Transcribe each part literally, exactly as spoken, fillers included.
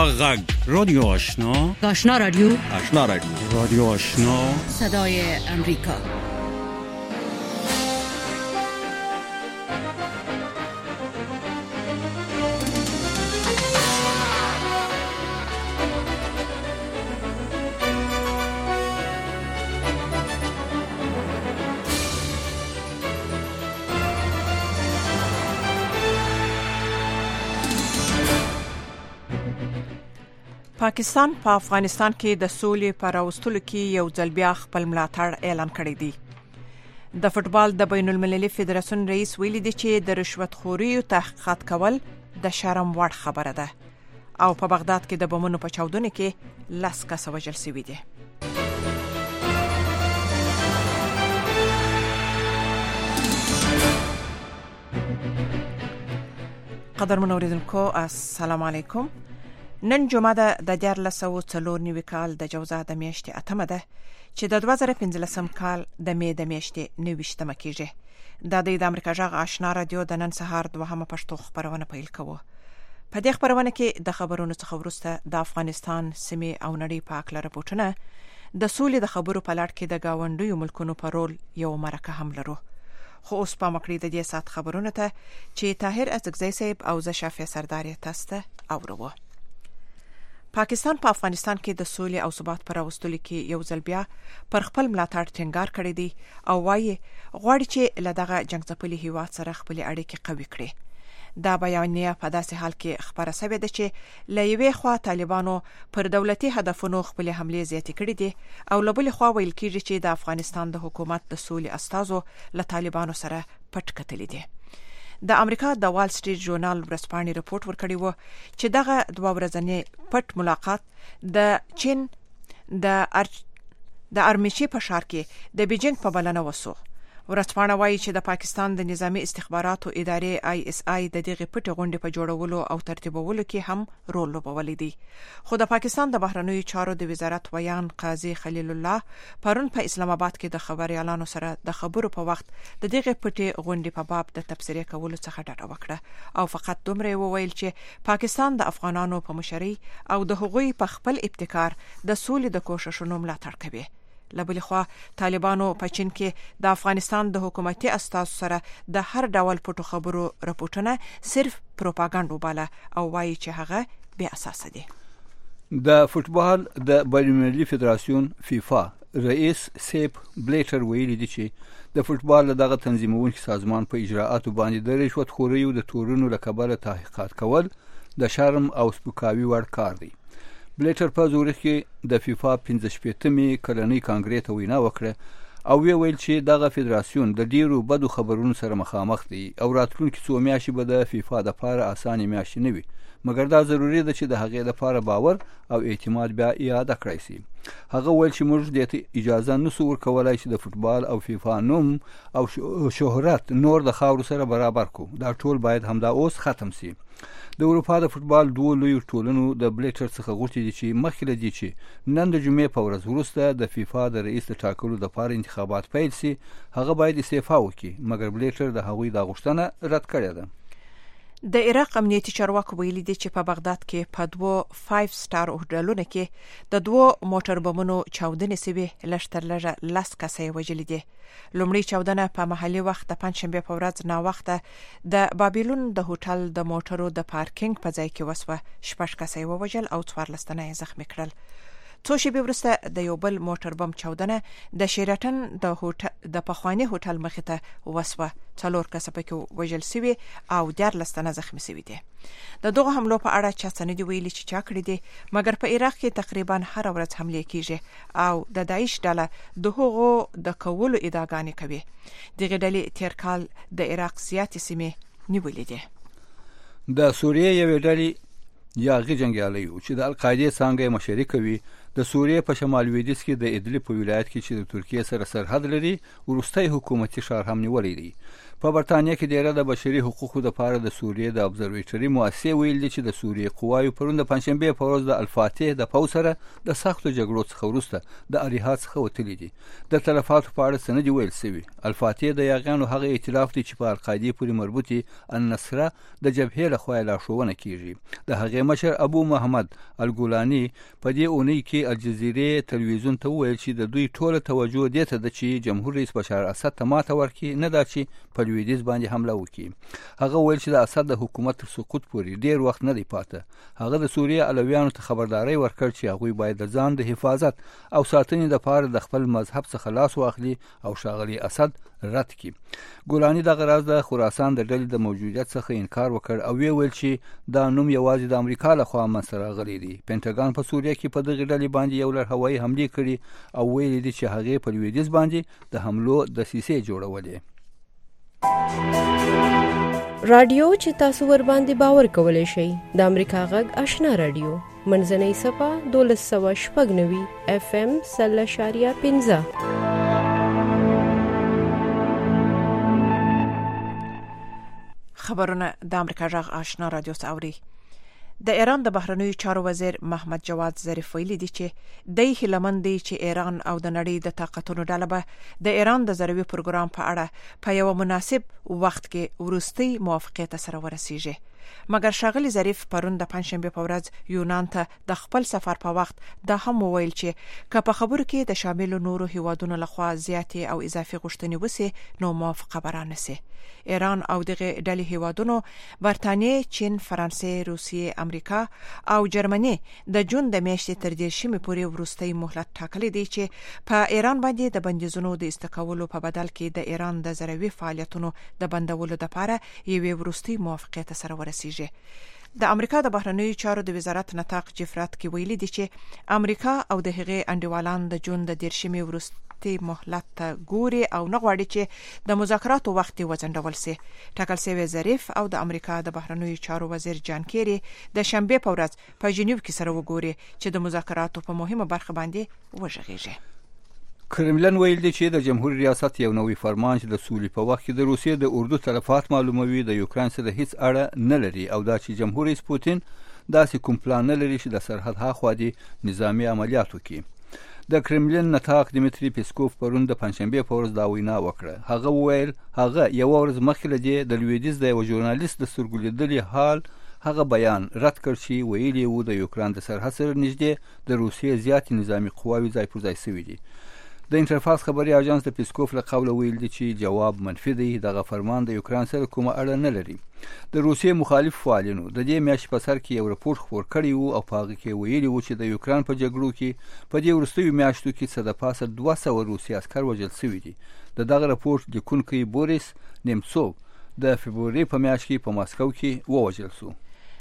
غږ رادیو آشنا آشنا رادیو آشنا رادیو رادیو آشنا صدای امریکا. پاکستان په پا افغانستان کې د سولې پر راوستلو کې یو ځل بیا خپل ملاتړ اعلان کړی دی. د فوتبال د بین المللي فدراسیون رئیس ویلي دی چې د رشوت خوري او تحقیقات کول د شرم وړ خبره ده او په بغداد کې د بمونو په چاودنه کې لاس کس وژل شوی دی. قدرمن اوریدونکو السلام علیکم. نن جمعه ده د دیارلس سوه څلور نوي کال د جوزا د میاشتې اتمه ده چې د دوه زره پنځلسم کال د می د میاشتې نویشتمه کېږي. دا د امریکا غږ آشنا رادیو د نن سهار دوهمه پښتو خبرونه پیل کوو. په دې خبرونه کې د خبرونو څخه وروسته د افغانستان سیمې او نړۍ په اړه راپورټونه، د سولې د خبرو په لړ کې د گاونډیو ملکونو په رول یو مرکه هم لرو. خو اوس په مکړې د دې سات خبرونه ته چې طاهر ازغزی صاحب او زه شافعه سرداری تاسو ته اورو. پاکستان په پا افغانستان کې د سولې او ثبات پر راوستلو کې یو ځل بیا پر خپل ملاتړ ټینګار کړی دی او وايي غواړي چې له دغه جنګ ځپلي هیواد سره خپل اړیکې قوي کړي. دا بیانیه په داسې حال کې خبره شوې ده چې له یوې خوا طالبانو پر دولتي هدفونو خپل حملې زیاتې کړې دي او له بلې خوا ویل کېږي چې د افغانستان د حکومت د سولې استازو له طالبانو سره پټ کتلې دي. د امریکا د وال سټریټ ژورنال ورځپاڼې رپورټ ورکړی و چې دغه دوه ورځنی پټ ملاقات د چین د ارچ د ارمیچی په ښار کې د بیجینګ په بلنه وسو. ورځپاڼه وایي چې د پاکستان د نظامی استخباراتو ادارې آی اس آی د دغه پټ غونډې په جوړولو او ترتیبولو کې هم رول لوبولی دی. خو د پاکستان د بهرنیو چارو د وزارت ویان قاضي خلیل الله پرون په اسلام آباد کې د خبريالانو سره د خبرو په وخت د دغه پټ غونډې په باب د تبصره کولو څخه ډډه وکړه او فقط دومره وویل چې پاکستان د افغانانو په مشرۍ او د هغوی په خپل ابتکار د سولې د کوششونو ملاتړ کوي. لبل خو طالبانو په چین کې د افغانستان د حکومتي استازو سره د هر ډول پټو خبرو راپورټونه صرف پروپاګاندا باله او وایي چې هغه بې اساس دي. د فوتبال د بین المللي فدراسیون فیفا رئیس سیپ بلیټر ویلي دی چې د فوتبال دغه تنظیمونکي سازمان په اجراءاتو باندې د رشوت خورۍ او د تورونو له کبله تحقیقات کول د شرم او سپکاوي وړ کار دی. بلیټر په زورخ کې د فیفا پنځه شپېتمې کلنۍ کانګرې ته وینا وکړه او وی ویل چې دغه فدراسیون د ډیرو بدو خبرونو سره مخامخ دی او راتلونکي څو میاشتې به د فیفا د لپاره اسانه میاشتې نه وي، مګر دا ضروري ده چې د هغې لپاره باور او اعتماد بیا اعاده کړی شي. هغه ویل چې موږ د اجازه نشو ورکولای چې د فوتبال او فیفا نوم او شهرت نور د خاورو سره برابر کو. دا ټول باید همدا اوس ختم شي. د اروپا د فوتبال دوه لوی ټولنو د بلیټر څخه غوښتي دي چې مخکې لدی چې نن د جمعې په ورځ وروسته د فیفا د رئیس ټاکلو لپاره انتخابات پیل شي، هغه باید استعفا وکړي، مګر بلیټر د هغوی د غوښتنه رد کړې ده. د عراق امنیتي چارواکو ویلي دي چې په بغداد کې په دوه فایو سټار هوټلونو کې د دوه موټر بمونو چاودنې سوي، لږتر لږه لس کسې وژلي دي. لومړی چاودنه په محلي وخت د پنځشنبه په ورځ نا وخته د بابلون د هوټل د موټرو د پارکینګ په ځای کې وسوه. شپږ کسې ووژل او څوارلس تنه زخمي کړل. څو شېبې وروسته د یو بل موټر بم چاودنه د شیراتن د هوټل د پخوانی هوټل مخې ته وسوه. څلور کسه پکې وژل شوي او دیارلس تنه زخمي شوي دي. د دغه حملو په اړه چا څه نه دي ویلي چې چا کړي دي، مګر په عراق کې تقریبا هر ورځ حملې کیږي او د داعش ډله د هغو د کولو ادعاګانې کوي. دغه ډلې تیر کال د عراق زیاتې سیمې نیولې دي. د سوریې یوې ډلې یا غي جنګیالي چې د القاعده څنګه مشري کوي د سوریې په شمال لویدیځ کې د ادلب په ولایت کې چې د ترکیې سره سرحد لري وروستی حکومتي ښار هم نیولی دی. په برتانیا کې ډیره د بشري حقوقو لپاره د سوریې د ابزرویټري مؤسسې ویل دي چې د سوریې قواوو پرون د پنځشنبې په ورځ د الفاتح د پوځ سره د سختو جګړو څخه وروسته د اریحا څخه وتلي دي. د تلفاتو په اړه څه نه دي ویل سوي. الفاتح د یاغیانو هغه ائتلاف دی چې په القاعدې پورې مربوط دي النصره د جبهې لخوا لارښوونه کیږي. د هغې مشر ابو محمد الګولاني په دې اونۍ کې الجزیرې تلویزیون ته وویل چې د دوی ټوله توجه دې ته ده چې جمهور رئیس بشار اسد ته ماته ورکړي، نه دا چې په لویدیځ باندې حمله وکړي. هغه ویل چې د اسد د حکومت تر سقوط پورې ډیر وخت نه دی پاته. هغه د سوریې علویانو ته خبرداری ورکړ چې هغوی باید د ځان د حفاظت او ساتنې لپاره د خپل مذهب څخه لاس واخلي او ښاغلي اسد رد کړي. ګولاني دغه راز د خراسان د ډلې د موجودیت څخه انکار وکړ او ویل چې دا نوم یوازې د امریکا لخوا منځته راغلی دی. پینټاګان په سوریه کې په دغې ډلې باندې یو لړ هوایي حملې کړي او ویلي دي چې هغې په لویدیځ باندې د حملو دسیسې جوړولې. رادیو چې تاسو ور باندې باور کولای شئ د امریکا غږ آشنا رادیو منځنۍ صفه دولس سوه شپږ نوي اف ام سل اشاریه پنځه. خبرونه د امریکا غږ آشنا رادیو څخه. د ایران د بهرنیو چارو وزیر محمد جواد ظریف ویلي دی چې د هیلمن دی چې ایران او د نړۍ د طاقتونو ډله به د ایران د ضربي پروګرام په اړه په یو مناسب وخت کې ورستي موافقت سره ورسیږي. مګر ښاغلي ظریف پرون د پنځشنبه په ورځ یونان ته د خپل سفر په وخت دا هم وویل چې که په خبرو کې د شامل نورو هیوادونو لخوا زیاتې او اضافي غوښتنې وسي نو موافقه به رانسي. ایران او دغه ډلې هیوادونو برتانیې، چین، فرانسې، روسیې، امریکا او جرمني د جون د میاشتې تر دیرشمې پورې وروستي مهلت ټاکلی دی چې په ایران باندې د بندیزونو د استکولو په بدل کې د ایران د زروي فعالیتونو د بندولو لپاره یوې وروستي موافقت سره ورسیږي. د امریکا د بهرنیو چارو د وزارت نطاق جفرات کې ویلي دی چې امریکا او د هغې انډیوالان د جون د دیرشمې وروسته مهلت ته ګوري او نه غواړي چې د مذاکراتو وخت وځنډول شي. ټاکل شوی ظریف او د امریکا د بهرنیو چارو وزیر جان کیری د شنبه په ورځ په جنیو کې سره وګوري چې د مذاکراتو په مهمه برخه باندې وژغیږي. کرملن ویل دی چې د جمهوریت ریاست یو نوی فرمان چې د سولې په وخت کې د روسیې د اردو تلفات معلوموي د یوکرين سره هیڅ اړه نه لري او دا چې جمهور رئیس پوتین داسې کوم پلان نه لري چې د سرحد هاخوا دي نظامی عملیات وکړي. د کرملن نطاق دمیتری پیسکوف پرون د پنځشنبه په ورځ دا وینا وکړه. هغه ویل هغه یو ورځ مخکې له دې د لویدیځ د یو ژورنالیست د سترګو حال هغه بیان رد کړ چې ویلي وو د یوکرين د سرحد سره نږدې د روسیې زیاتې نظامی قواوې ځای پر ځای شوي دي. د انټرفاکس خبري اژانس د پیسکوف له قوله ویل دي چې جواب منفي دی. دغه فرمان د یوکرين سره کومه اړه نه لري. د روسیې مخالف فعالینو د دې میاشتې په سر کې یو راپور خپور کړی وو او په هغه کې ویلي وو چې د یوکرين په جګړو کې په دې وروستیو میاشتو کې څه د پاسه دوه سوه روسي عسکر وژل شوي دي. د دغه راپور لیکونکی بوریس نیمڅوف د فبروري په میاشت کې په ماسکو کې ووژل شو.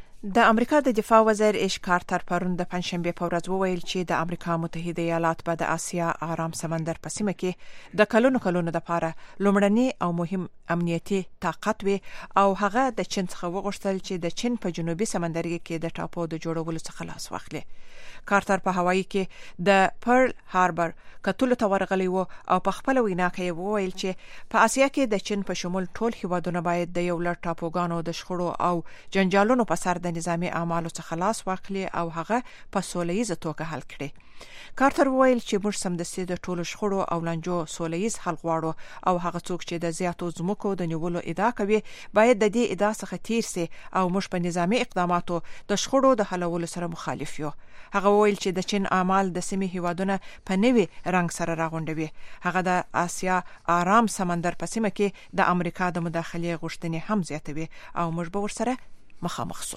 د امریکا د دفاع وزیر ایش کارتر پرون د پنځشنبه په ورځ وویل چې د امریکا متحده ایالات به د آسیا آرام سمندر په سیمه کې د کلونو کلونو لپاره لومړنی او مهم امنیتي طاقت وي او هغه د چین څخه وغوښتل چې د چین په جنوبي سمندرګي کې د ټاپو د جوړولو څخه لاس واخلي. کارتر په هوایي کې د پرل هاربر کتلو ته ورغلی وو او په خپل وینا کې وویل چې په آسیا کې د چین په شمول ټول هیوادونه باید د یو لړ ټاپوګانو د شخړو او جنجالونو په سر د نظامی اعمالو څخه لاس واخلي او هغه په سولهییزه توګه حل کړي. کارتر وویل چې موږ سمدستي د ټولو شخړو او لانجو سولهییز حل غواړو او هغه څوک چې د زیاتو ځمکو د نیولو ادعا کوي باید د دې ادعا څخه تیر سي او موږ په نظامی اقداماتو د شخړو د حلولو سره مخالف یو. هغه وویل چې د چین اعمال د سیمې هیوادونه په نوي رنګ سره راغونډوي. هغه د آسیا آرام سمندر په سیمه کې د امریکا د مداخلې غوښتنې هم زیاتوي او موږ به ورسره مخامخ سو.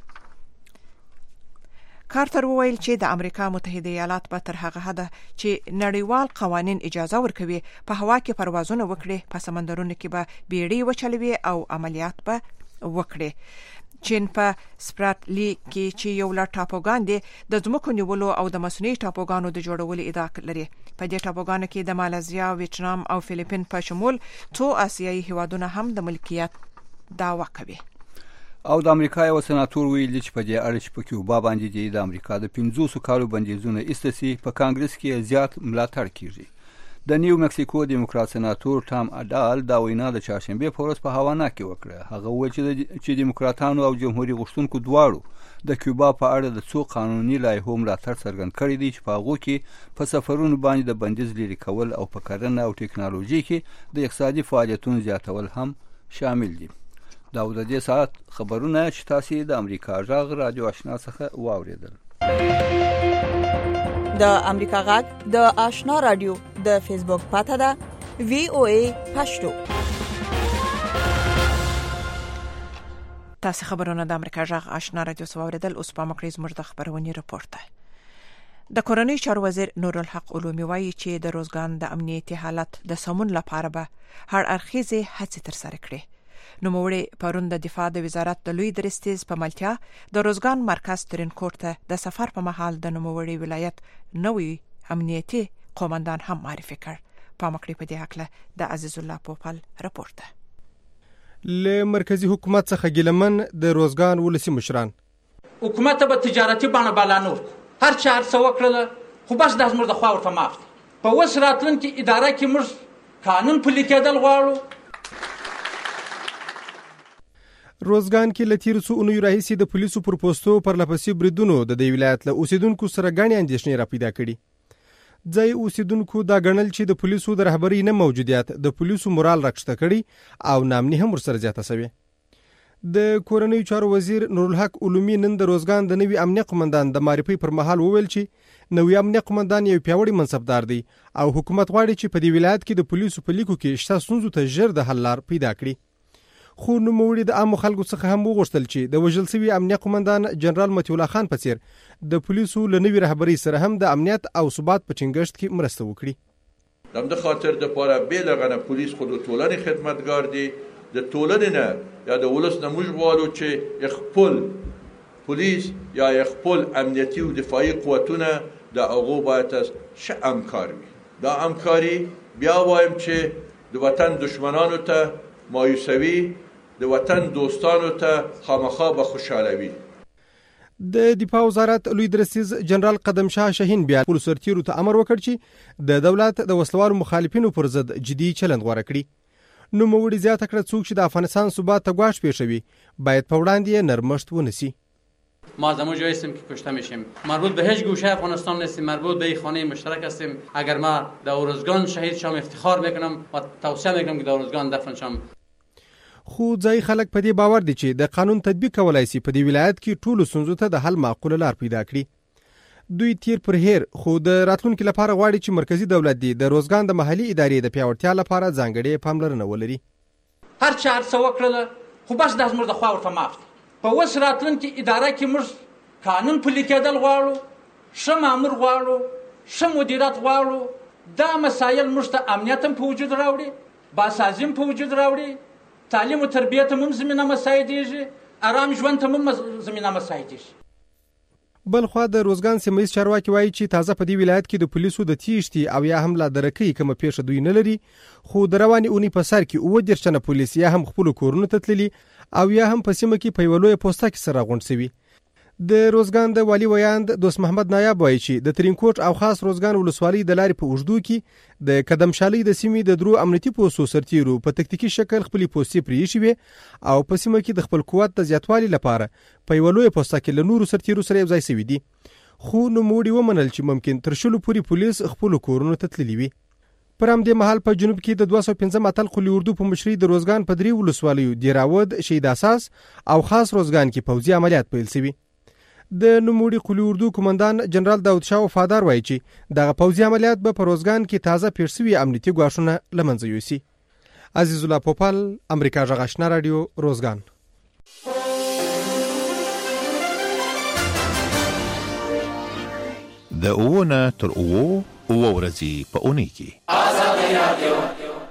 کارتر وویل چې د امریکا متحده ایالات به تر هغه حده چې نړیوال قوانین اجازه ورکوي په هوا کې پروازونه وکړي، په سمندرونو کې به بیړۍ وچلوي او عملیات به وکړي. چین په سپراتلی کې چې یو لړ ټاپوګان دي د ځمکو نیولو او د مصنوعي ټاپوګانو د جوړولو ادعا لري. په دې ټاپوګانو کې د مالزیا، ویتنام او فلیپین په شمول څو آسیایي هیوادونه هم د ملکیت دعوا کوي. او د امریکا یو سناتور ویلي چې په دې اړه چې په کیوبا باندې د امریکا د پنځوس کالو بندیزونه ایستسي په کانګرس کې زیات ملاتړ کیږي. د نیو مکسیکو دیموکرات سناتور ټام اډال دا وینا د چهارشنبه په ورځ په هاوانا کې وکړه. هغه وویل چې چې دیموکراتانو او جمهوریت غوښتونکو دواړو د کیوبا په اړه د څو قانوني لایحو ملاتړ څرګند کړی دی چې په هغو کې په سفرونو باندې د بندیز لرې کول او په کرنه او ټکنالوژي کې د اقتصادي فعالیتونو زیاتول هم شامل دي. دا د دې ساعت خبرونه چې تاسو د امریکا غږ رادیو آشنا څخه واوریدل. د امریکا غږ د آشنا رادیو د فیسبوک پاڼه ده وی او ای پښتو. تاسو خبرونه د امریکا غږ آشنا رادیو سواوریدل. اوس په مکرز مرده خبرونه راپورته. د کورنۍ چارو وزیر نورالحق علومي وایي چې د روزګان د امنیتي حالت د سمون لپاره به هر اړخیزه هڅې ترسره کړي. نوموړي پرون د دفاع د وزارت د لوی درستیز په ملتیا د روزګان مرکز ترینکوټ ته د سفر په مهال د نوموړي ولایت نوې امنیتي قومندان هم معرفي کړ. په مکړې په دې حق له د عزیز الله پوپل راپورته. له مرکزی حکومت څخه ګلمن د روزګان ولسی مشران حکومت به تجارتي بانه بالانور هر چهار سو کړل خو بس د زموږ د خوا ورته معاف په وس راتلونکي اداره کې موږ قانون پلي کېدل غواړو. روزګان کې لتیر سو اونې راهیسي د پولیسو پر پوسټو پر لپسې بریدونو د دې ولایت له اوسیدونکو سره غاڼې اندېښنې را پیدا کړي. ځای اوسیدونکو دا غنل چې د پولیسو د رهبری نه موجودیت د پولیسو مورال راکښته کړي او نامني هم ورسره زیاته شوی. د کورنۍ چارو وزیر نورالحق علومي نن د روزګان د نوي امنیت قومندان د معرفي پر مهال وویل چې نوي امنیت قومندان یو پیاوړی منصبدار دی او حکومت غواړي چې په دې ولایت کې د پولیسو په لیکو کې شته ستونزو ته ژر د حل لار پیدا کړي. خو نوموړي د عامو خلکو څخه هم وغوښتل چې د وژل شوي امنیت قومندان جنرال مطیع الله خان په څیر د پولیسو له نوي رهبرۍ سره هم د امنیت او ثبات په ټینګښت کې مرسته وکړي. د خاطر د پاره بیلغه پولیس خود ټولنې خدمتګار دي د ټولنې نه یا د ولس نه موږ غواړو چې خپل پولیس یا خپل امنیتي او دفاعي قوتونه د هغو باید ښه همکار وي. دا همکاري بیا وایم چې د وطن دشمنانو ته مایوسوي د وطن دوستانو ته خامخا به خوشحالوي. د دفاع وزارت لوی درستیز جنرال قدم شاه شاهین بیا پولیسو سرتیرو ته امر وکړ چې د دولت د وسلوارو مخالفینو پر ضد جدي چلند غوړه کړي. نو موړي زیاته کړه څوک چې د افغانستان ثبات ته ګواښ پیښوي باید په وړاندې نرمښت ونیسي. ما از همون جایی هستیم که کشته میشیم، مربوط به هیچ گوشه افغانستان نیستیم، مربوط به خانه مشترک هستیم. اگر ما در روزگان شهید شم افتخار میکنم و توصیه میکنم که در روزگان دفن شم. خو ځای خلک په دې باور دي چې د قانون تطبیق کولای شي په دې ولایت کې ټولو ستونزو ته د حل معقوله لار پیدا کړي. دوی تیر پر هیر خو د راتلونکو لپاره غواړي چې مرکزی دولت دی د روزګان د محلي ادارې د پیاوړتیا لپاره ځانګړې پاملرنه ولري. هر چهار سو کړل خو بس د زموږ د خوا ورته معاف په وس راتلونکي اداره کې موږ قانون پلي کېدل غواړو، ښه مامور غواړو، ښه مدیریت غواړو. دا مسایل موږ ته امنیت هم په وجود راوړي، باسازي هم په وجود راوړي، تعلیم و تربیت هم زمینه مساعدېږي، آرام ژوند ته هم زمینه مساعدېږي. بل خو د روزګان سیمه چارواکي وایي چې تازه په دې ولایت کې د پولیسو د تیښتې او یا هم لا درکې کومه پیښه دوی نه لري، خو د روانې اونۍ په سر کې اووه دېرش تنه پولیس یا هم خپلو کورونو ته تللي او یا هم په سیمه کې په یوه لویه پوسته کې سره غونډ شوي. د روزګان د والي ویاند دوست محمد نایاب وایي چې د ترینکوټ او خاص روزګان ولسوالۍ د لارې په اوږدو کې د قدمشالۍ د سیمې د درو امنیتي پوستو سرتیرو په تکتیکي شکل خپلې پوستې پرېښې وې او په سیمه کې د خپل قوت د زیاتوالي لپاره په یوه لویه پوسته کې له نورو سرتیرو سره یوځای شوي دي. خو نوموړي ومنل چې ممکن تر شلو پورې پولیس خپلو کورونو ته تللي وي. پر همدې مهال په جنوب کې د دوه سوه پنځم اتل قلي اردو په مشرۍ د روزګان په درې ولسوالیو دیراود، شهید اساس او خاص روزګان کې پوځي عملیات پیل شوي. د نوموړي قلي اردو قومندان جنرال داود شاه وفادار وایي چې دغه پوځي عملیات به په روزګان کې تازه پیښ شوي امنیتي ګواښونه له منځه یوسي. عزیز الله پوپل، امریکا غږ آشنا رادیو، روزګان. د اوونه تر اوو اوه ورځې په اونۍ کې ازادي رادیو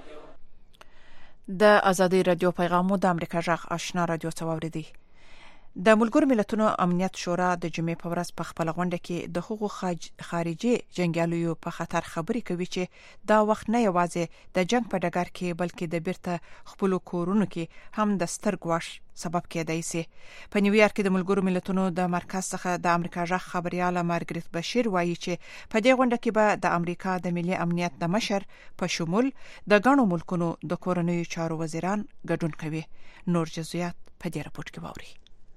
د ازادي رادیو پیغامو د امریکا غږ آشنا رادیو څخه اوریدي. د ملګرو ملتونو امنیت شورا د جمعې په ورځ په خپل غونډه کې د حقوقو خارجي جنگیالیو په خطر خبرې کوي چې دا وخت نه یوازې د جنگ په ډګر کې بلکې د بیرته خپل کورونو کې هم د ستر ګواښ سبب کېدای شي. په نیویارک کې د ملګرو ملتونو د مرکز څخه د امریکا ژغ خبرياله مارګریت بشیر وایي چې په دې غونډه کې به د امریکا د ملي امنیت د مشر په شمول د غنو ملکونو د کورنیو چارو وزیران ګډون کوي. نور جزئیات په دې راپورټ کې ووري.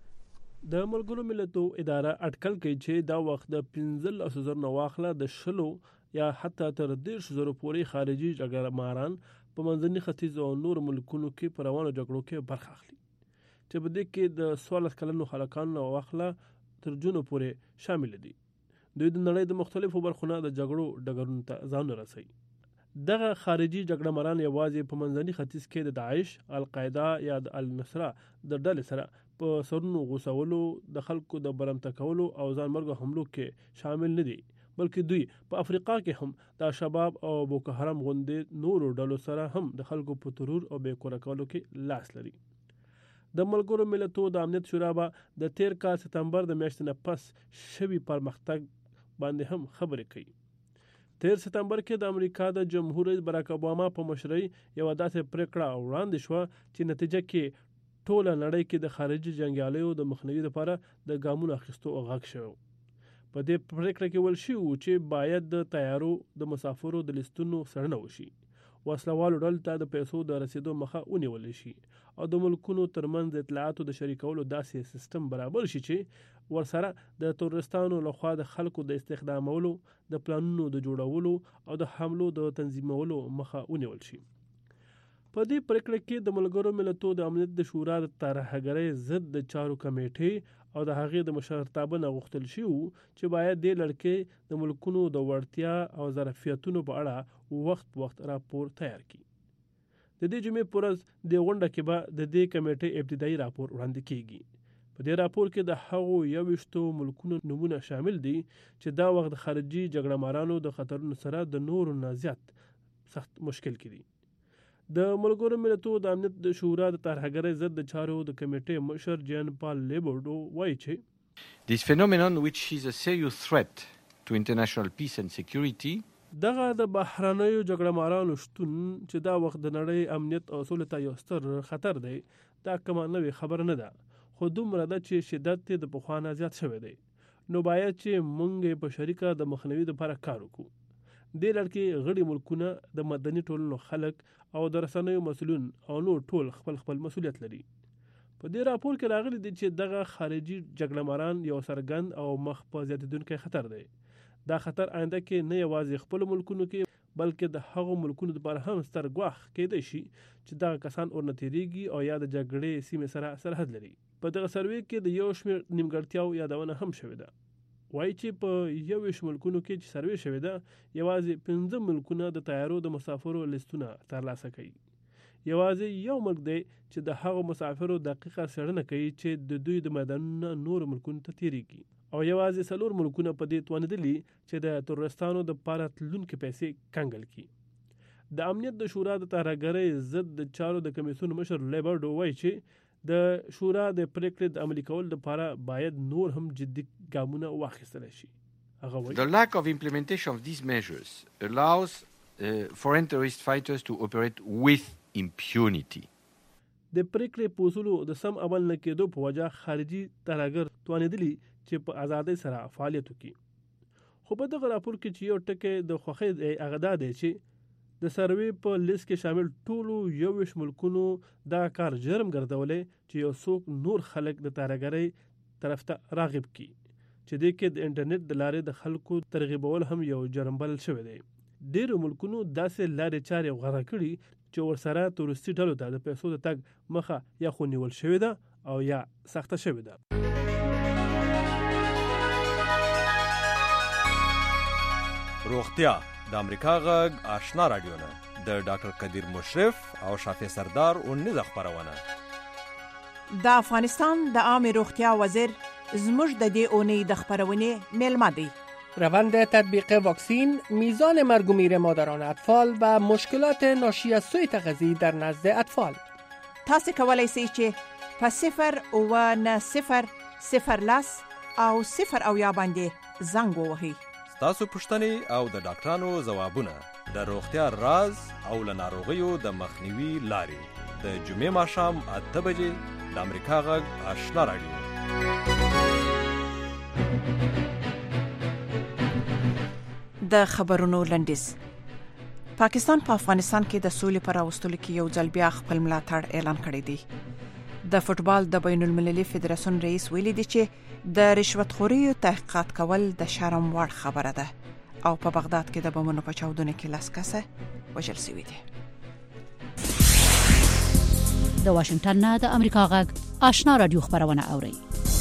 د ملګرو ملتونو اداره اټکل کوي چې دا وخت د پنځلس زره نواخله د شلو یا حتی تر دیرش زره پورې خارجي جګړه ماران په منځني ختیځ او نور ملکونو کې په روانو جګړو کې برخه اخلي چې په دې کې د څوارلس کلنو هلکانو نواخله تر جنو پورې شامل دي. دوی د نړۍ د مختلفو برخو نه د جګړو ډګرونو ته ځان رسوي. دغه خارجي جګړه ماران یوازې په منځني ختیځ کې د داعش، القاعده یا د النصره د ډلې سره په سرونو غوسولو، د خلکو د برمته کولو او ځان مرګ حملو کې شامل نه دي، بلکې دوی په افریقا کې هم د شباب او بوکو حرام غوندې نورو ډلو سره هم د خلکو په ترور او بې کوره کولو کې لاس لري. د ملګرو ملتونو د امنیت شورا به د تیر کال سپتمبر د میاشتې نه پس شوي پرمختګ باندې هم خبرې کوي. تیر سپتمبر کې د امریکا د جمهور رئیس براک اوباما په مشرۍ یو داسې پریکړه وړاندې شوه چې نتیجه کې ټوله نړۍ کې د خارجي جنگیالیو د مخنیوي لپاره د ګامونو اخیستو غږ شوی. په دې پریکړه کې ویل شوي چې باید د طیارو د مسافرو د لیستونو څېړنه وشي، وسلوالو ډلو ته د پیسو د رسیدو مخه ونیول شي او د ملکونو ترمنځ د اطلاعاتو د شریکولو داسې سیستم برابر شي چې ورسره د تورستانو لخوا د خلکو د استخدامولو، د پلانونو د جوړولو او د حملو د تنظیمولو مخه ونیول شي. په دې پریکړه کې د ملګرو ملتونو د امنیت د شورا د ترهګرۍ ضد د چارو کمیټې او د هغې د مشرتابه نه غوښتل شوي چې باید دې لړکې د ملکونو د وړتیا او ظرفیتونو په اړه وخت په وخت راپور تیار کړي. د دې جمعې په ورځ د غونډه کې به د دې کمیټې ابتدایي راپور وړاندې کیږي. په دې راپور کې د هغو یوویشتو ملکونو نومونه شامل دي چې دا وخت د خارجي جګړه مارانو د خطرونو سره د نورو نه زیات سخت مشکل کې دي. د ملګرو ملتونو د امنیت د شورا د ترهګرۍ ضد د چارو د کمیټې مشر جان پال لیبورډو وایي چې This phenomenon, which is a serious threat to international peace and security, دغه د بهرنیو جګړه مارانو شتون چې دا وخت د نړۍ امنیت او سولې ته یو ستر خطر دی، دا کومه نوې خبره نه ده، خو دومره ده چې شدت یې د پخوا نه زیات شوی دی. نو باید چې موږ په شریکه د مخنیوي لپاره کار وکړو. دې لړ کې غړي ملکونه، د مدني ټولنو خلک او د رسنیو مسؤلین او نور ټول خپل خپل مسؤلیت لري. په دې راپور کې راغلي دي چې دغه خارجي جګړه ماران یو څرګند او مخ په زیاتېدونکی خطر دی. دا خطر آینده کې نه یوازې خپل ملکونو کې بلکې د هغو ملکونو لپاره هم ستر ګواښ کېدای شي چې دغه کسان ورنه تېرېږي او یا د جګړې سیمې سره سرحد لري. په دغه سروې کې د یو شمېر نیمګړتیاو یادونه هم شوې ده. وایي چې په یوویشت ملکونو کې چې سروې شوې ده، یوازې پنځه ملکونه د طیارو د مسافرو لیستونه ترلاسه کوي. یوازې یو ملک دی چې د هغو مسافرو دقیقه څېړنه کوي چې د دوی د میدانونو نورو ملکونو ته تېرېږي، او یوازې څلور ملکونه په دې توانېدلي چې د ترورستانو د پاره تلونکي پیسې کنګل کړي. د امنیت د شورا د ترهګرۍ ضد د چارو د کمیسیون مشر لیبورډو وایي چې د شورا د پریکړې د عملي کولو لپاره باید نور هم جدي ګامونه واخیستل شي. هغه وایي The lack of implementation of these measures allows uh, foreign terrorist fighters to operate with impunity. د پریکړې په اصولو د سم عمل نه کېدو په وجه خارجي ترهګر توانېدلي چې په ازادۍ سره فعالیت وکړي. خو په دغه راپور کې چې یو ټکی د خوښۍ دی هغه دا دی چې د سروې په لیست کې شامل ټولو یوویشت ملکونو دا کار جرم ګرځولی چې یو څوک نور خلک د ترهګرۍ طرف ته راغب کړي، چې دې کې د انټرنیټ د لارې د خلکو ترغیبول هم یو جرم بلل شوی دی. ډېرو ملکونو داسې لارې چارې غوره کړي چې ورسره تورستي ډلو ته د پیسو د تګ مخه یا خو نیول شوې ده او یا سخته شوې ده. روغتیا د امریکا غږ آشنا رادیو نه د ډاکټر قدیر مشرف او شافع سردار اونیزه خبرونه. د افغانستان د عامه روغتیا وزیر زموږ د دې اونۍ د خبرونې میلمه دی. روند تطبیق واکسین، میزان مرگ و میر مادران اطفال و مشکلات ناشی از سوء تغذیه در نزد اطفال. تاسو کولای شئ چې په صفر اوه نه صفر صفر لاس او صفر او یا باندې زنګ ووهئ. ستاسو پوښتنې او د ډاکټرانو ځوابونه د روغتیا راز او له ناروغیو د مخنیوي لارې د جمعې ماښام اته بجې د امریکا غږ آشنا راډیو. د خبرونو لنډیز. پاکستان په افغانستان کې د سولې پر راوستلو کې یو ځل بیا خپل ملاتړ اعلان کړی دی. د فوټبال د بین المللي فدراسیون رئیس ویلي دی چې د رشوتخوري تحقیقات کول د شرم وړ خبره ده او په بغداد کې د بمونو په چاودنه کې لاس کسه وژل شوي دي. د واشنگټن نه د امریکا غږ آشنا رادیو خبرونه اوري.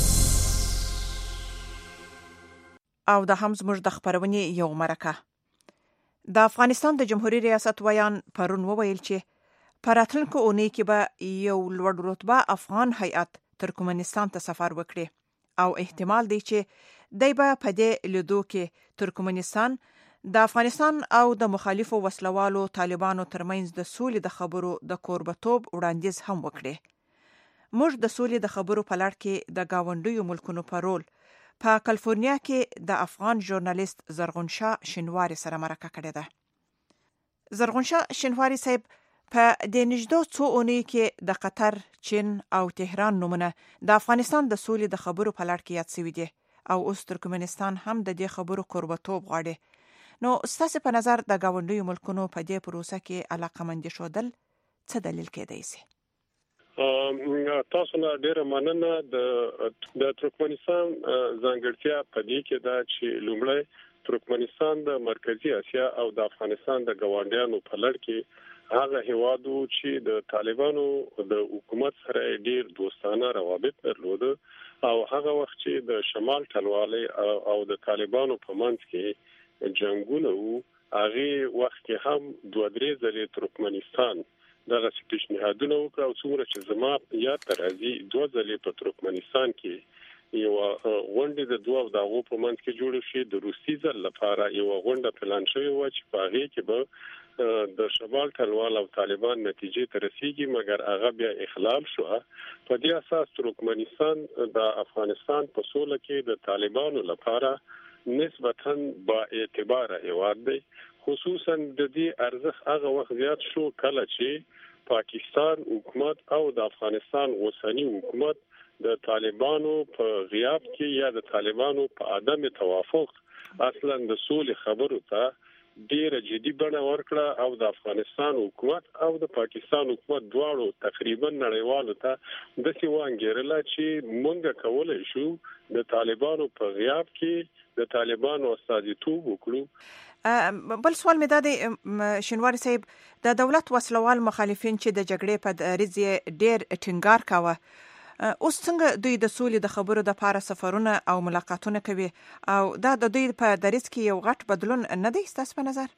او د هم زموږ د خبرونې یو مرکه. د افغانستان د جمهوریت ریاست ویان پرون وویل چې په راتلونکو اونۍ کې به یو لوړ رتبه افغان هیئت ترکمنستان ته سفر وکړي او احتمال دی چې دای به په دې لیدو کې ترکمنستان د افغانستان او د مخالفو وسلوالو طالبانو ترمنځ د سولې د خبرو د کوربتوب وړاندیز هم وکړي. موږ د سولې د خبرو په لړ کې د گاونډیو ملکونو په رول په کالیفورنیا کې د افغان ژورنالیست زرغونشاه شینواری سره مرکه کړې ده. زرغونشاه شینواری صاحب په د نږدې څو اونۍ کې د قطر، چین او تهران نومونه د افغانستان د سولې د خبرو په لړ کې یاد شوي دي او اوس ترکمنستان هم د دې خبرو کوربتوب غواړي. نو ستاسو په نظر د گاونډیو ملکونو په دې پروسه کې علاقمند شودل څه دلیل کېدای شي؟ تاسو نه ډیره مننه. د د ترکمنستان ځانګړتیا په دې کې دا چې لومړی ترکمنستان د مرکزی اسیا او د افغانستان د ګاونډیانو په لړ کې هغه هیوادو چې د طالبانو د حکومت سره ډیر دوستانه روابط درلوده او هغه وخت چې د شمال ټلوالي او د طالبانو په منځ کې جنگونه وو، هغه وخت کې هم دوه درې ځلې ترکمنستان دغه پیشنهادونه وکړ او څومره چې زما یاد راځي دوه ځلې په ترکمنستان کې یو غونډه د دوه دغه په منځ کې جوړ شي د روسي ځل لپاره یو غونډه پلان شوی و چې په هغه کې به د شمال ټلوال او طالبان نتیجې ته رسیږي، مګر هغه بیا اخلال شو. په دې اساس ترکمنستان د افغانستان په سوله کې د طالبانو لپاره نسبتاً با اعتبار هیواد دی. خصوصا د دې ارزښت هغه وخت زیات شو کله چې پاکستان حکومت او د افغانستان اوسنی حکومت د طالبانو په غیاب کې یا د طالبانو په عدم توافق اصلا د سولې خبرو ته ډیره جدي بڼه ورکړه او د افغانستان حکومت او د پاکستان حکومت دواړو تقریبا نړیوالو ته د سیوانګرلا چې مونږ کولای شو د طالبانو په غیاب کې د طالبانو استازیتوب وکړو. بل سوال مې دا دی شینواری صاحب، د دولت وسلوال مخالفین چې د جګړې په دریځ ډیر ټینګار کاوه، اوس څنګه دوی د سولې د خبرو د لپاره سفرونه او ملاقاتونه کوي او دا د دوی په دریځ کې یو غټ بدلون نه دی ستاسو په نظر؟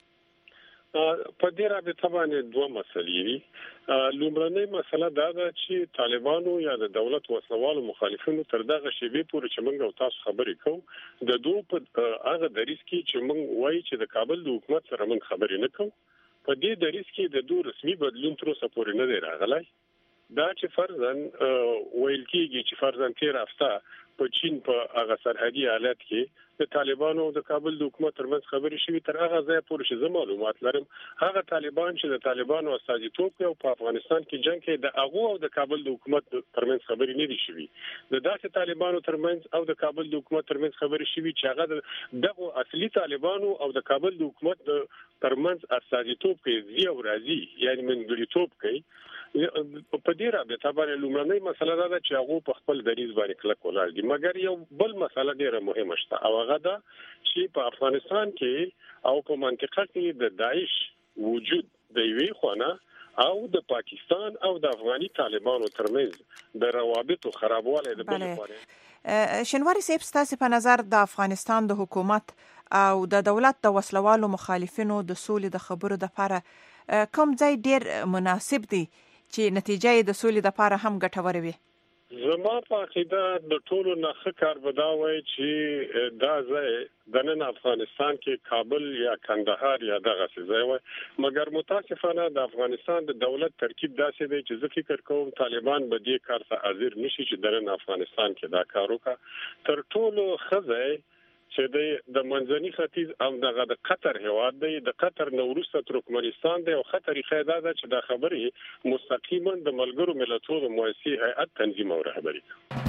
په دې رابطه باندې دوه مسلې دي. لومړنۍ مسله دا ده چې طالبانو یا د دولت وسلوالو مخالفینو تر دغه شیبې پورې چې موږ او تاسو خبرې کوو د دوه په هغه دریځ کې چې موږ وایي چې د کابل د حکومت سره موږ خبرې نه کوو، په دې دریځ کې د دوه رسمي بدلون تر اوسه پورې نه دی راغلی. دا چې فرضاً ویل کېږي چې فرضاً تیر هفته په چین په هغه سرحدي حالت کې د طالبانو او د کابل د حکومت ترمنځ خبرې شوې، تر هغه ځای پورې چې زه معلومات لرم هغه طالبان چې د طالبانو استازیتوب کوي او په افغانستان کې جنگ کوي د هغه او د کابل د حکومت ترمنځ خبرې نه دي شوې. د داسې طالبانو ترمنځ او د کابل د حکومت ترمنځ خبرې شوې چې هغه دغه اصلي طالبانو او د کابل د حکومت ترمنځ استازیتوب کوي او راځي یعنی منځګړیتوب کوي. په دې رابطه باندې لومړنۍ مسله دا ده چې هغه په خپل دریځ باندې کلک ولاړ دي، مګر یو بل مسله ډیره مهمه شته او هغه دا چې په افغانستان کې او په منطقه کې د داعش وجود د یوې خونه او د پاکستان او د افغاني طالبانو ترمنځ د روابطو خرابوالی د بل لپاره. شینواری صاحب، ستاسو په نظر د افغانستان د حکومت او د دولت د وسلوالو مخالفینو د سولې د خبرو لپاره کوم ځای ډیر مناسب دی چې نتیجه د سولې لپاره هم ګټوره وي؟ زما په عقیده د ټولو نه ښه کار به دا وای چې دا ځای د نن افغانستان کې کابل یا کندهار یا دغه ځای وای، مګر متاسفانه د افغانستان د دولت ترکیب داسې دی چې زه فکر کوم طالبان به دې کار ته حاضر نشي چې د نن افغانستان کې دا کار وکړي. تر ټولو ښه ځای چې د منځني ختیځ او دغه د قطر هیواد دی، د قطر نه وروسته ترکمنستان دی او خطرې خیدا ده چې دا خبرې مستقیما د ملګرو ملتونو مؤسسي هیئت تنظیم او رهبري.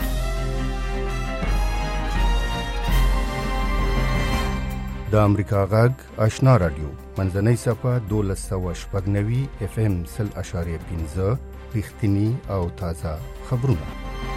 د امریکا غږ آشنا رادیو منځنۍ صفه دولس سوه شپږ نوي اف ام سل اشاریه پنځه رښتینی او تازه خبرونه.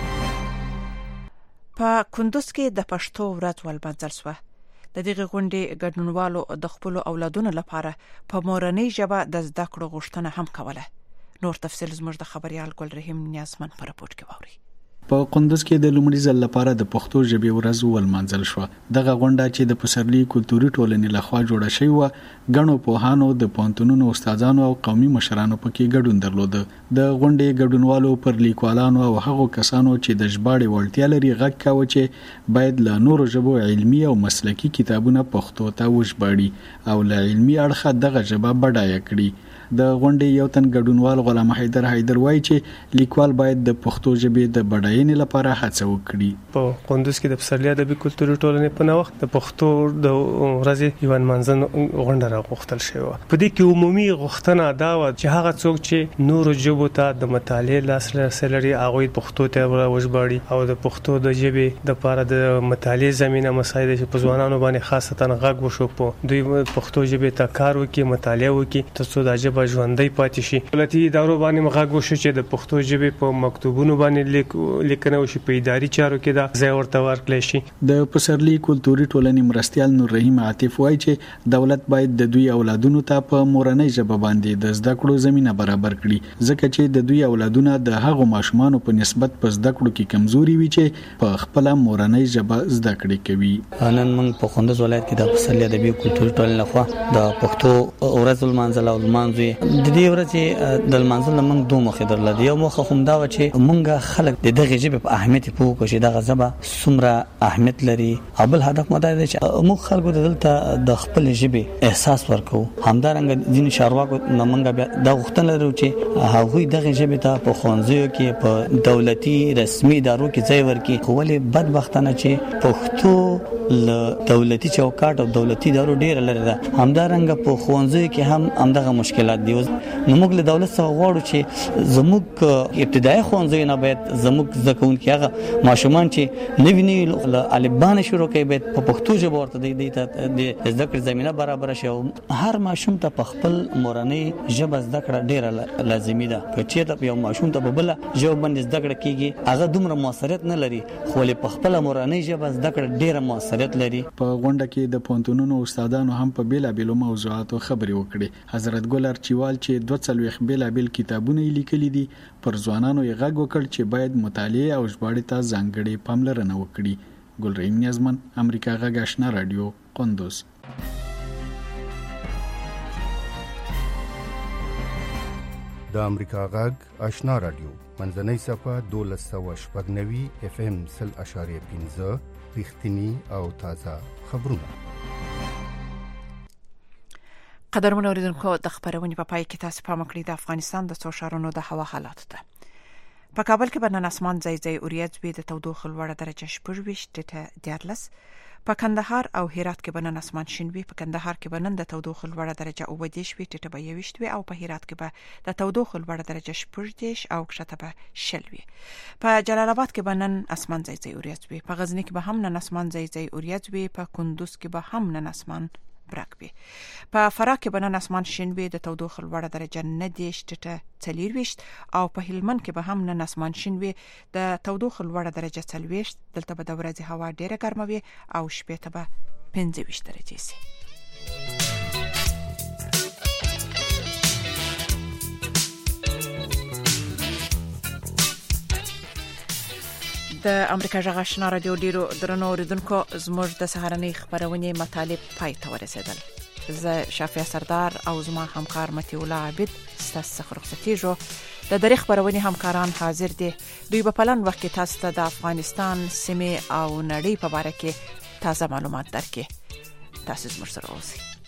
په کندوز کې د پښتو ورځ ولمانځل شوه. د دغه غونډې ګډونوالو د خپل اولادونو لپاره په مورنۍ ژبه د زده کړو غوښتنه هم کوله. نور تفصیل زموږ د خبريال ګل رحیم نیازمن په راپورټ کې واوري. په کندوز کې د لومړي ځل لپاره د پښتو ژبې ورځ ولمانځل شو. دغه غونډه چې د پسرلي کلتوري ټولنې لخوا جوړه شوې و، غنو پوهانو، د پونتونونو استادانو او قومي مشرانو پکې ګډون درلود. د غونډې ګډونوالو پر لیکوالانو او هغو کسانو چې د ژباړې وړتیا لري غږ کاوه چې باید له نورو ژبو علمي او مسلکي کتابونه پښتو ته وژباړي او له علمي اړخه دغه ژبه بډایه کړي. د غونډې یو تن ګډونوال غلام حیدر حیدر وایي چې لیکوال باید د پښتو ژبې د بډاینې لپاره هڅه وکړي. په کندوز کې د پسرلي ادبي کلتوري ټولنې په نوښت د پښتو د ورځې یو منځن غونډه راغوښتل شوې. په دې کې عمومي غوښتنه دا و چې هغه څوک چې نورو ژبو ته د مطالعې لاسرسی لري هغه پښتو ته وژباړي او د پښتو د ژبې د لپاره د مطالعې زمينه مساعده چې په ځوانانو باندې خاصتا غږ وشو په دوی پښتو ژبې ته کار وکړي، مطالعه وکړي ترڅو د ژبه ژوندۍ پاتې شي. دولتي ادارو باندې مغاګ وشو چې د پښتو ژبې په مکتوبونو باندې لیکنه وشي، په اداري چارو کې دا ځای ورته ورکړل شي. د پسرلي کلتوري ټولنې مرستيال نور رحیم عاطف وایي چې دولت باید د دوی اولادونو ته په مورنۍ ژبه باندې د زده کړو زمينه برابر کړي، ځکه چې د دوی اولادونه د هغو ماشومانو په نسبت په زده کړو کې کمزوري وي چې په خپل مورنۍ ژبه زده کړې کوي. نن موږ په کندوز ولایت کې د پسرلي ادبي کلتوري ټولنې لخوا د پښتو ورځ ولمانځل او لمانځي. د دې ورځې د لمانځل موږ دوه مخې درلود. یو مخه هم دا و چې موږ خلک د دغه ژبې په اهمیت پوه کړو چې دغه ژبه څومره اهمیت لري، او بل هدف مو دا دی چې موږ خلکو د دلته د خپل ژبې احساس ورکو. همدارنګه ځینې چارواکو نه موږ بیا دا غوښتنه لرو چې هغوی دغه ژبې ته په ښوونځیو کې په دولتي رسمي ادارو کې ځای ورکړي. خو ولې بدبختانه چې پښتو له دولتي چوکاټ او دولتي ادارو ډېره لري ده. همدارنګه په ښوونځیو کې هم همدغه مشکلات دي. نو موږ له دولت څخه غواړو چې زموږ ابتدایي ښوونځي نه باید زموږ زده کوونکي هغه ماشومان چې نوي نوي له الفبا نه شروع کوي باید په پښتو ژبه ورته د زده کړې زمينه برابر شي. هر ماشوم ته په خپل مورنۍ ژبه زده کړه ډېره لازمي ده. که چېرته یو ماشوم ته په بله ژبه باندې زده کړه کېږي هغه دومره موثریت نه لري، خو ولې په خپله مورنۍ ژبه زده کړه ډېره موثریت لري. په غونډه کې د پونتونونو استادانو هم په بېلابېلو موضوعاتو خبرې وکړې. حضرت ګل ارچیوال چې دوه څلوېښت بېلابېل کتابونه یې لیکلي دي پر ځوانانو یې غږ وکړ چې باید مطالعې او ژباړې ته ځانګړې پاملرنه وکړي. ګل رحیم نیازمن، امریکا غږ آشنا رادیو، کندوز. د امریکا غږ آشنا رادیو منځنۍ صفه دولس سوه شپږ نوي اف ام سل اشاریه پنځه رښتینی او تازه خبرونه. قدرمن اوریدونکو، د خبرونې په پای کې تاسو پام کړئ د افغانستان د څو ښارونو د هوا حالات ته. په کابل کې به نن اسمان ځای ځای اوریځ وي، د تودوخې لوړه درجه شپږ ویشت ټیټه دیارلس. په کندهار او هرات کې به نن اسمان شین وي. په کندهار کې به نن د تودوخې لوړه درجه اووه دېرش وي، ټیټه به یوویشت وي، او په هرات کې به د تودوخې لوړه درجه شپږ دېرش او کښته به شل وي. په جلال آباد کې به نن اسمان ځای ځای اوریځ وي. په غزني کې به هم نن اسمان ځای ځای اوریځ وي. په کندوز کې به هم نن اسمان برک وي. په فراه کې به نن اسمان شین وي، د تودوخې لوړه درجه نه دېرش ټیټه څلېرویشت، او په هلمند کې به هم نن اسمان شین وي، د تودوخې لوړه درجه څلوېښت. دلته به د ورځې هوا ډېره ګرمه وي او شپې ته به پنځه ویشت درجې سي. د امریکا غږ آشنا رادیو ډیرو درنو اوریدونکو، زموږ د سهارنۍ خبرونې مطالب پای ته ورسېدل. زه شافیا سردار او زما همکار متي الله عابد ستاسو څخه رخصتي جو د درې خبرونې همکاران حاضر دي. دوی په پلان وخت کې تاسو ته د افغانستان سیمه او نړۍ په اړه کې تازه معلومات درکړي. تاسو زموږ سره اوسئ.